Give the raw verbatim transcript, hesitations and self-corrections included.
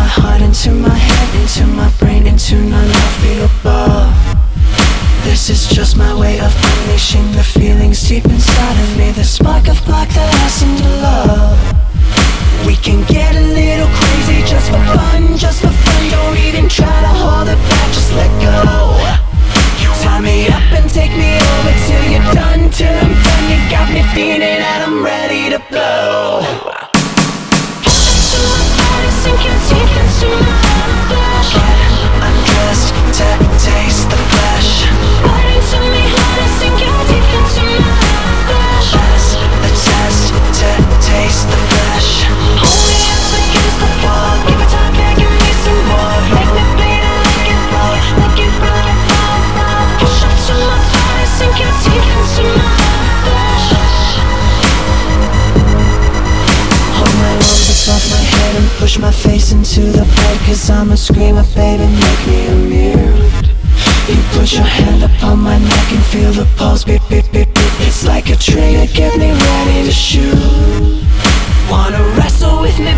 my heart, into my head, into my brain, into non-love beat above. This is just my way of unleashing the feelings deep inside of me, the spark of black that I seem to love. We can get a little crazy just for fun, just for fun. Don't even try to hold it back, just let go. Tie me up and take me over till you're done, till I'm done. You got me feeling that I'm ready to blow. Into my body, sink your teeth into my flesh. Get undressed to taste the flesh. Bite into me harder, sink your teeth into my flesh. Pass the test to taste the flesh. Hold me up against the wall, give it time, yeah, give me some more. Make me bleed and make it blow, make it blow, blow, blow. Push up to my body, sink your teeth into my flesh. Hold my arms above my head and push my face into the bed, cause I'm a screamer, baby, make me a mute. You put your hand upon my neck and feel the pulse beat, beat, beat, beat. It's like a trigger, get me ready to shoot. Wanna wrestle with me,